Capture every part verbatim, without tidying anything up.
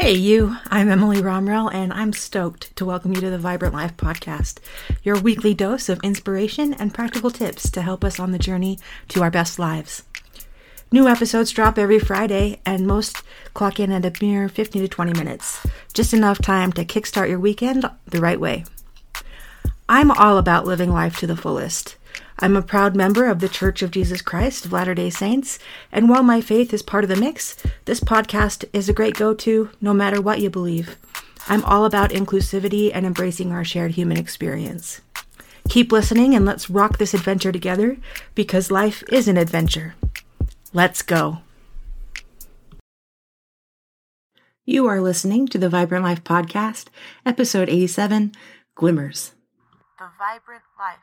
Hey you, I'm Emily Romrell, and I'm stoked to welcome you to the Vibrant Life Podcast, your weekly dose of inspiration and practical tips to help us on the journey to our best lives. New episodes drop every Friday, and most clock in at a mere fifteen to twenty minutes, just enough time to kickstart your weekend the right way. I'm all about living life to the fullest. I'm a proud member of the Church of Jesus Christ of Latter-day Saints, and while my faith is part of the mix, this podcast is a great go-to no matter what you believe. I'm all about inclusivity and embracing our shared human experience. Keep listening and let's rock this adventure together, because life is an adventure. Let's go. You are listening to the Vibrant Life Podcast, episode eighty-seven, Glimmers. The Vibrant Life.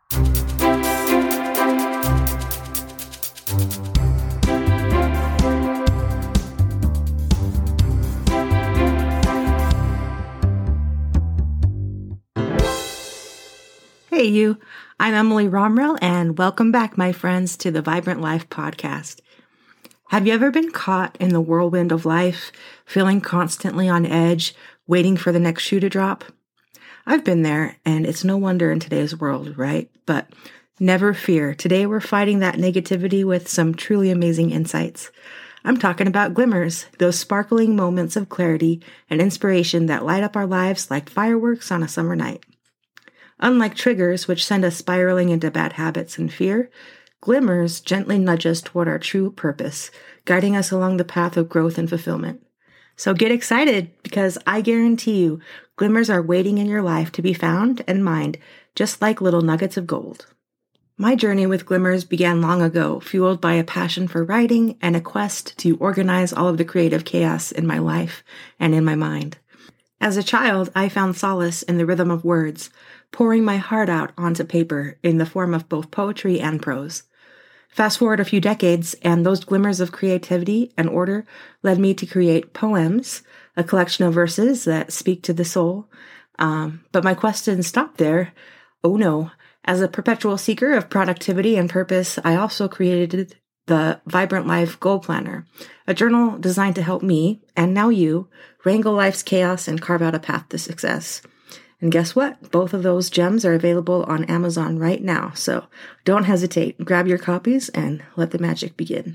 Hey you, I'm Emily Romrell, and welcome back, my friends, to the Vibrant Life Podcast. Have you ever been caught in the whirlwind of life, feeling constantly on edge, waiting for the next shoe to drop? I've been there, and it's no wonder in today's world, right? But never fear. Today we're fighting that negativity with some truly amazing insights. I'm talking about glimmers, those sparkling moments of clarity and inspiration that light up our lives like fireworks on a summer night. Unlike triggers, which send us spiraling into bad habits and fear, glimmers gently nudge us toward our true purpose, guiding us along the path of growth and fulfillment. So get excited, because I guarantee you, glimmers are waiting in your life to be found and mined, just like little nuggets of gold. My journey with glimmers began long ago, fueled by a passion for writing and a quest to organize all of the creative chaos in my life and in my mind. As a child, I found solace in the rhythm of words, pouring my heart out onto paper in the form of both poetry and prose. Fast forward a few decades, and those glimmers of creativity and order led me to create poems, a collection of verses that speak to the soul. Um, but my quest didn't stop there. Oh no. As a perpetual seeker of productivity and purpose, I also created the Vibrant Life Goal Planner, a journal designed to help me, and now you, wrangle life's chaos and carve out a path to success. And guess what? Both of those gems are available on Amazon right now, so don't hesitate. Grab your copies and let the magic begin.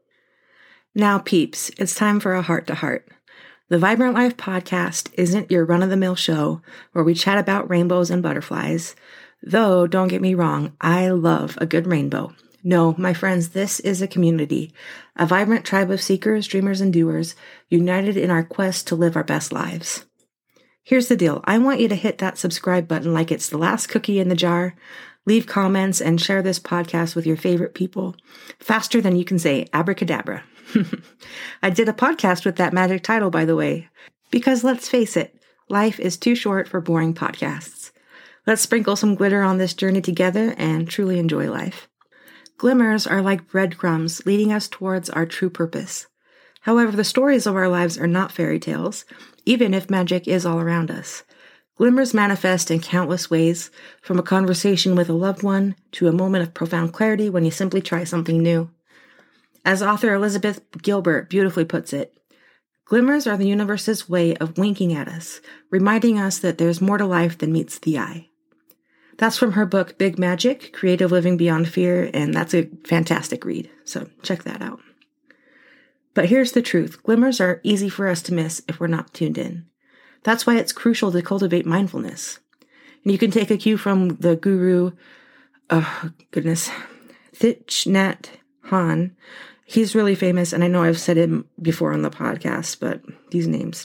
Now, peeps, it's time for a heart-to-heart. The Vibrant Life Podcast isn't your run-of-the-mill show where we chat about rainbows and butterflies. Though, don't get me wrong, I love a good rainbow. No, my friends, this is a community, a vibrant tribe of seekers, dreamers, and doers, united in our quest to live our best lives. Here's the deal. I want you to hit that subscribe button like it's the last cookie in the jar, leave comments, and share this podcast with your favorite people faster than you can say abracadabra. I did a podcast with that magic title, by the way, because let's face it, life is too short for boring podcasts. Let's sprinkle some glitter on this journey together and truly enjoy life. Glimmers are like breadcrumbs leading us towards our true purpose. However, the stories of our lives are not fairy tales, even if magic is all around us. Glimmers manifest in countless ways, from a conversation with a loved one to a moment of profound clarity when you simply try something new. As author Elizabeth Gilbert beautifully puts it, glimmers are the universe's way of winking at us, reminding us that there's more to life than meets the eye. That's from her book, Big Magic, Creative Living Beyond Fear, and that's a fantastic read, so check that out. But here's the truth. Glimmers are easy for us to miss if we're not tuned in. That's why it's crucial to cultivate mindfulness. And you can take a cue from the guru, oh goodness, Thich Nhat Hanh. He's really famous, and I know I've said him before on the podcast, but these names.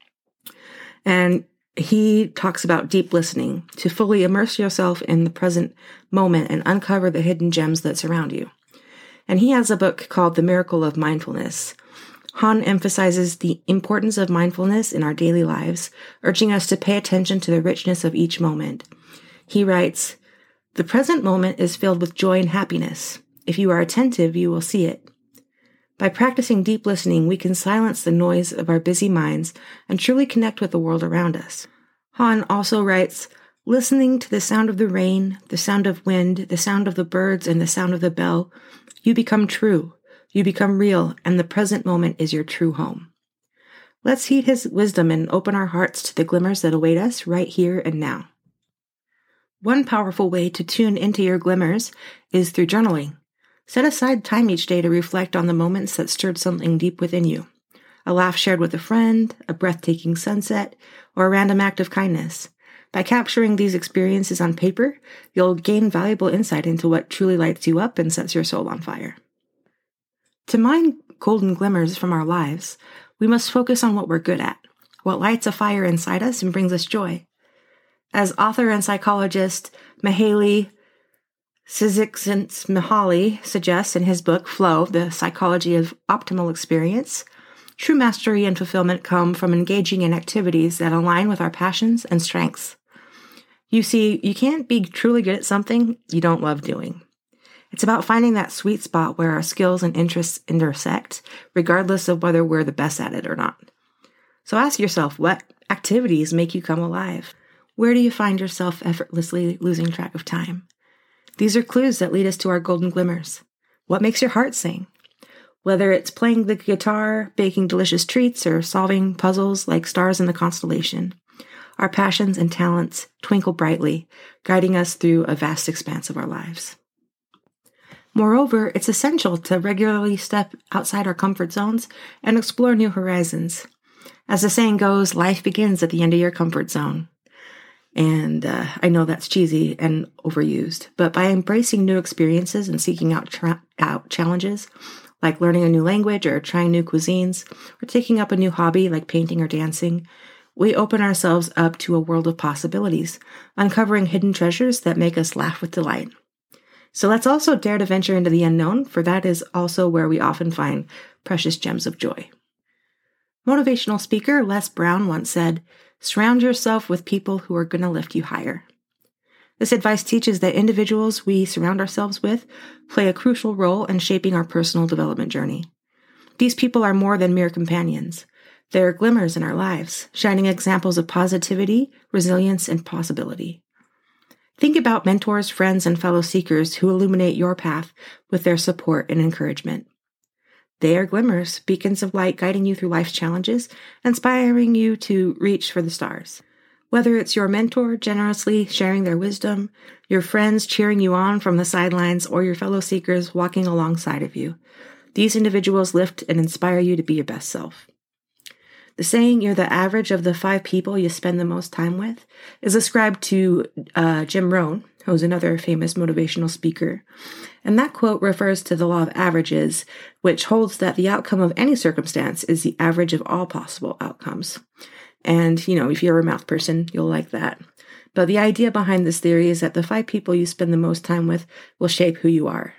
And he talks about deep listening, to fully immerse yourself in the present moment and uncover the hidden gems that surround you. And he has a book called The Miracle of Mindfulness. Hanh emphasizes the importance of mindfulness in our daily lives, urging us to pay attention to the richness of each moment. He writes, "The present moment is filled with joy and happiness. If you are attentive, you will see it. By practicing deep listening, we can silence the noise of our busy minds and truly connect with the world around us." Hanh also writes, "Listening to the sound of the rain, the sound of wind, the sound of the birds, and the sound of the bell, you become true, you become real, and the present moment is your true home." Let's heed his wisdom and open our hearts to the glimmers that await us right here and now. One powerful way to tune into your glimmers is through journaling. Set aside time each day to reflect on the moments that stirred something deep within you. A laugh shared with a friend, a breathtaking sunset, or a random act of kindness. By capturing these experiences on paper, you'll gain valuable insight into what truly lights you up and sets your soul on fire. To mine golden glimmers from our lives, we must focus on what we're good at, what lights a fire inside us and brings us joy. As author and psychologist Mihaly Csikszentmihalyi suggests in his book, Flow, The Psychology of Optimal Experience, true mastery and fulfillment come from engaging in activities that align with our passions and strengths. You see, you can't be truly good at something you don't love doing. It's about finding that sweet spot where our skills and interests intersect, regardless of whether we're the best at it or not. So ask yourself, what activities make you come alive? Where do you find yourself effortlessly losing track of time? These are clues that lead us to our golden glimmers. What makes your heart sing? Whether it's playing the guitar, baking delicious treats, or solving puzzles like stars in the constellation, our passions and talents twinkle brightly, guiding us through a vast expanse of our lives. Moreover, it's essential to regularly step outside our comfort zones and explore new horizons. As the saying goes, life begins at the end of your comfort zone. And uh, I know that's cheesy and overused, but by embracing new experiences and seeking out, tra- out challenges, like learning a new language or trying new cuisines, or taking up a new hobby like painting or dancing, we open ourselves up to a world of possibilities, uncovering hidden treasures that make us laugh with delight. So let's also dare to venture into the unknown, for that is also where we often find precious gems of joy. Motivational speaker Les Brown once said, "Surround yourself with people who are going to lift you higher." This advice teaches that individuals we surround ourselves with play a crucial role in shaping our personal development journey. These people are more than mere companions. They're glimmers in our lives, shining examples of positivity, resilience, and possibility. Think about mentors, friends, and fellow seekers who illuminate your path with their support and encouragement. They are glimmers, beacons of light guiding you through life's challenges, inspiring you to reach for the stars. Whether it's your mentor generously sharing their wisdom, your friends cheering you on from the sidelines, or your fellow seekers walking alongside of you, these individuals lift and inspire you to be your best self. The saying, "You're the average of the five people you spend the most time with," is ascribed to uh, Jim Rohn, who's another famous motivational speaker. And that quote refers to the law of averages, which holds that the outcome of any circumstance is the average of all possible outcomes. And, you know, if you're a math person, you'll like that. But the idea behind this theory is that the five people you spend the most time with will shape who you are.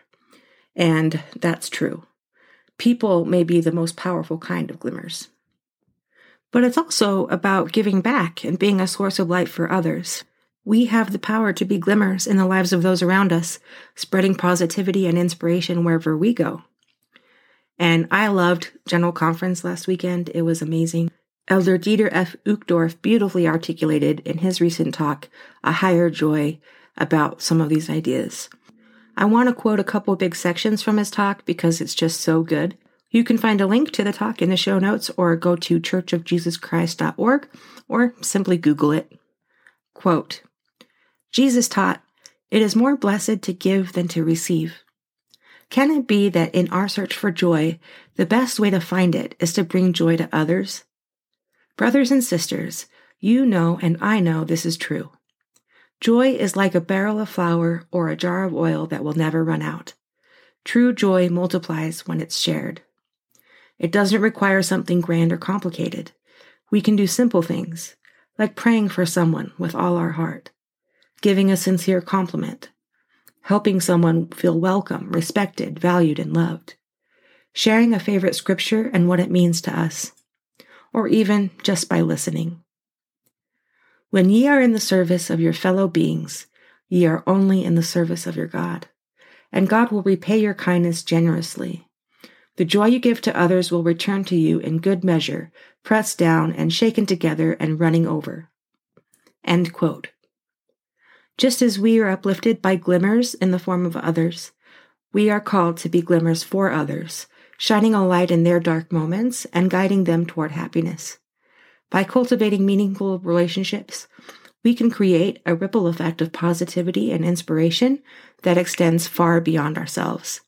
And that's true. People may be the most powerful kind of glimmers. But it's also about giving back and being a source of light for others. We have the power to be glimmers in the lives of those around us, spreading positivity and inspiration wherever we go. And I loved General Conference last weekend. It was amazing. Elder Dieter F. Uchtdorf beautifully articulated in his recent talk a higher joy about some of these ideas. I want to quote a couple big sections from his talk because it's just so good. You can find a link to the talk in the show notes or go to church of jesus christ dot org or simply Google it. Quote, "Jesus taught, 'It is more blessed to give than to receive.' Can it be that in our search for joy, the best way to find it is to bring joy to others? Brothers and sisters, you know and I know this is true. Joy is like a barrel of flour or a jar of oil that will never run out. True joy multiplies when it's shared. It doesn't require something grand or complicated. We can do simple things, like praying for someone with all our heart, giving a sincere compliment, helping someone feel welcome, respected, valued, and loved, sharing a favorite scripture and what it means to us, or even just by listening. When ye are in the service of your fellow beings, ye are only in the service of your God, and God will repay your kindness generously. The joy you give to others will return to you in good measure, pressed down and shaken together and running over." End quote. Just as we are uplifted by glimmers in the form of others, we are called to be glimmers for others, shining a light in their dark moments and guiding them toward happiness. By cultivating meaningful relationships, we can create a ripple effect of positivity and inspiration that extends far beyond ourselves.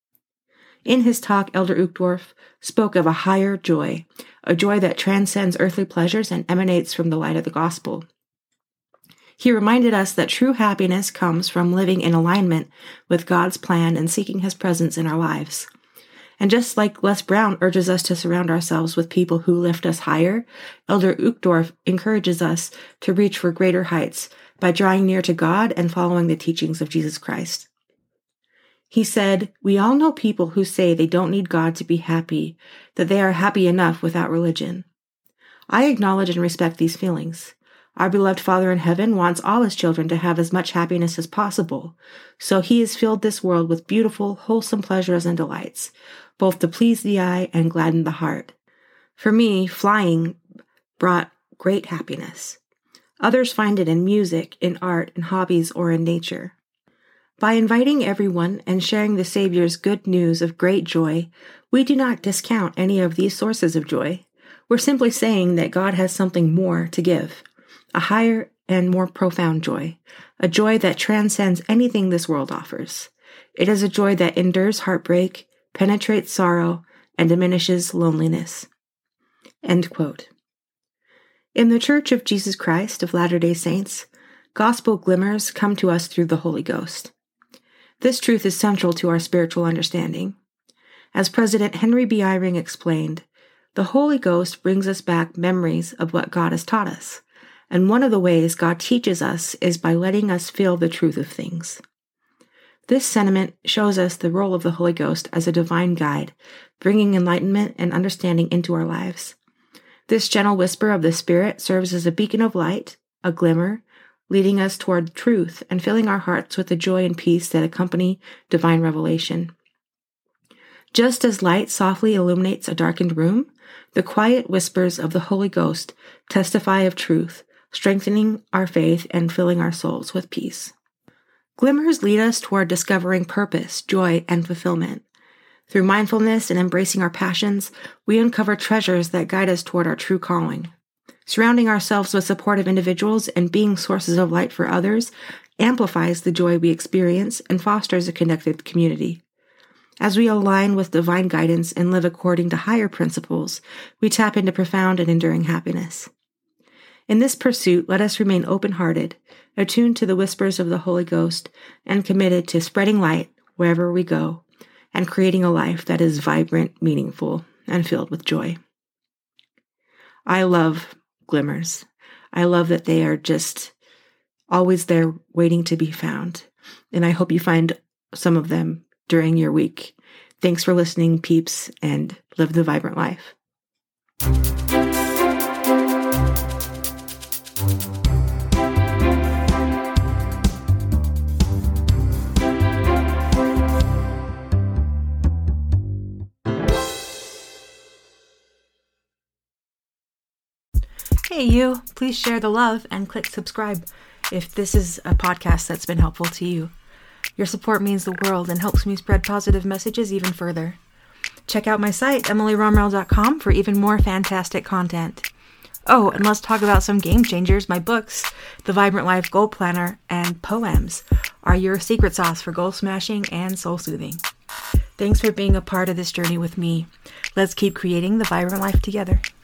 In his talk, Elder Uchtdorf spoke of a higher joy, a joy that transcends earthly pleasures and emanates from the light of the gospel. He reminded us that true happiness comes from living in alignment with God's plan and seeking his presence in our lives. And just like Les Brown urges us to surround ourselves with people who lift us higher, Elder Uchtdorf encourages us to reach for greater heights by drawing near to God and following the teachings of Jesus Christ. He said, "We all know people who say they don't need God to be happy, that they are happy enough without religion. I acknowledge and respect these feelings. Our beloved Father in heaven wants all his children to have as much happiness as possible, so he has filled this world with beautiful, wholesome pleasures and delights, both to please the eye and gladden the heart. For me, flying brought great happiness. Others find it in music, in art, in hobbies, or in nature. By inviting everyone and sharing the Savior's good news of great joy, we do not discount any of these sources of joy. We're simply saying that God has something more to give, a higher and more profound joy, a joy that transcends anything this world offers. It is a joy that endures heartbreak, penetrates sorrow, and diminishes loneliness." End quote. In the Church of Jesus Christ of Latter-day Saints, gospel glimmers come to us through the Holy Ghost. This truth is central to our spiritual understanding. As President Henry B. Eyring explained, the Holy Ghost brings us back memories of what God has taught us, and one of the ways God teaches us is by letting us feel the truth of things. This sentiment shows us the role of the Holy Ghost as a divine guide, bringing enlightenment and understanding into our lives. This gentle whisper of the Spirit serves as a beacon of light, a glimmer, leading us toward truth and filling our hearts with the joy and peace that accompany divine revelation. Just as light softly illuminates a darkened room, the quiet whispers of the Holy Ghost testify of truth, strengthening our faith and filling our souls with peace. Glimmers lead us toward discovering purpose, joy, and fulfillment. Through mindfulness and embracing our passions, we uncover treasures that guide us toward our true calling. Surrounding ourselves with supportive individuals and being sources of light for others amplifies the joy we experience and fosters a connected community. As we align with divine guidance and live according to higher principles, we tap into profound and enduring happiness. In this pursuit, let us remain open-hearted, attuned to the whispers of the Holy Ghost, and committed to spreading light wherever we go, and creating a life that is vibrant, meaningful, and filled with joy. I love glimmers. I love that they are just always there waiting to be found. And I hope you find some of them during your week. Thanks for listening, peeps, and live the vibrant life. Hey you, please share the love and click subscribe if this is a podcast that's been helpful to you. Your support means the world and helps me spread positive messages even further. Check out my site, emily romrell dot com, for even more fantastic content. Oh, and let's talk about some game changers. My books, The Vibrant Life Goal Planner and Poems, are your secret sauce for goal smashing and soul soothing. Thanks for being a part of this journey with me. Let's keep creating the vibrant life together.